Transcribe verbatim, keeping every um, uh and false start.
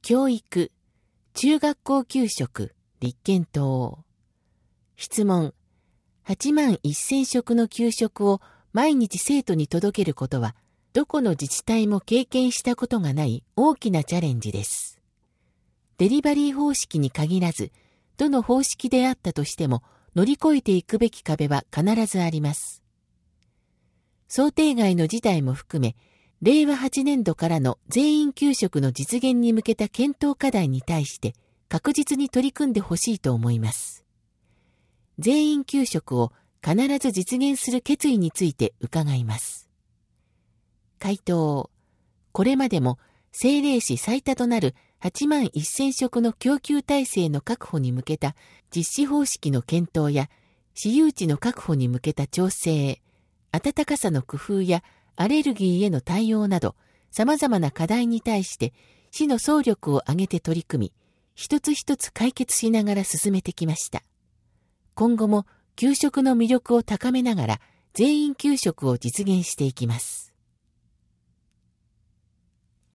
教育、中学校給食、立憲党。質問。はちまんせん食の給食を毎日生徒に届けることは、どこの自治体も経験したことがない大きなチャレンジです。デリバリー方式に限らず、どの方式であったとしても乗り越えていくべき壁は必ずあります。想定外の事態も含め、れいわはちねんどからの全員給食の実現に向けた検討課題に対して確実に取り組んでほしいと思います。全員給食を必ず実現する決意について伺います。回答。これまでも政令市最多となるはちまんせん食の供給体制の確保に向けた実施方式の検討や私有地の確保に向けた調整、暖かさの工夫やアレルギーへの対応など様々な課題に対して市の総力を挙げて取り組み、一つ一つ解決しながら進めてきました。今後も給食の魅力を高めながら全員給食を実現していきます。